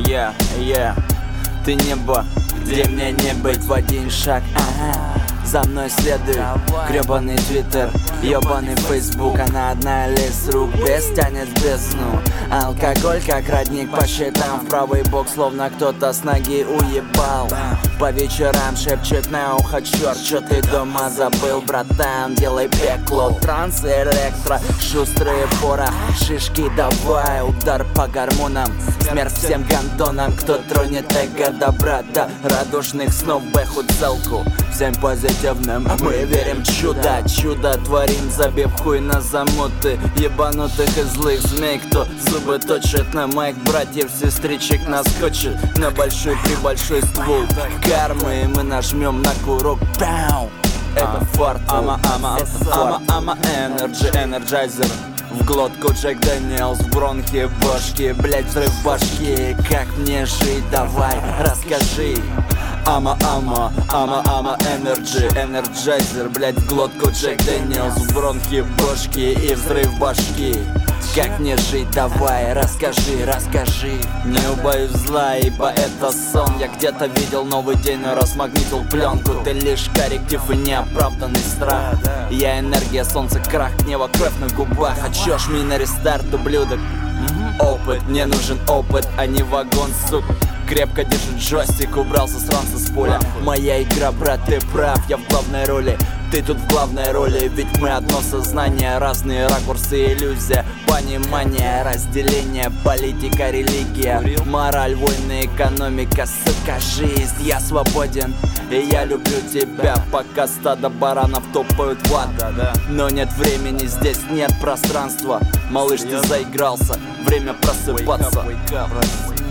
Ты небо, где мне не быть в один шаг, за мной следуй, гребаный твиттер, ёбаный фейсбук. Она одна лез рук, без тянет в бездну. Алкоголь как родник по счетам, в правый бок словно кто-то с ноги уебал. По вечерам шепчет на ухо: черт, что ты дома забыл, братан? Делай пекло, транс, электро, шустрые пора, шишки давай, удар по гормонам, смерть всем гандонам, кто тронет эго добра до радужных снов, бэху целку. Всем позитивным мы верим в чудо, чудо творим, забив хуй на замуты ебанутых и злых змей, кто зубы точит на моих братьев, сестричек наскочит на большой ствол кармы, и мы нажмем на курок. Пау! Это фарт, ама энерджи, энерджайзер. В глотку Джек Дэниелс, в бронхи, башки, блять, взрыв башки. Как мне жить, давай, расскажи. Ама энерджи, энерджайзер, блять, в глотку Джек Дэниелс, в бронхи, башки и взрыв башки. Как мне жить, давай, расскажи. Не убоюсь зла, ибо это сон. Я где-то видел новый день, но размагнитил пленку. Ты лишь корректив и неоправданный страх. Я энергия, солнце, крах, гнева, кровь на губах. А чё ж мне на рестарт, ублюдок? Опыт, мне нужен опыт, а не вагон, сук. Крепко держит джойстик, убрался сранца с поля. Моя игра, брат, ты прав, я в главной роли. Ты тут в главной роли, ведь мы одно сознание. Разные ракурсы, иллюзия, понимание, разделение, политика, религия, мораль, войны, экономика, сука, жизнь. Я свободен, и я люблю тебя, пока стадо баранов топают в ад. Но нет времени, здесь нет пространства. Малыш, ты заигрался, время просыпаться.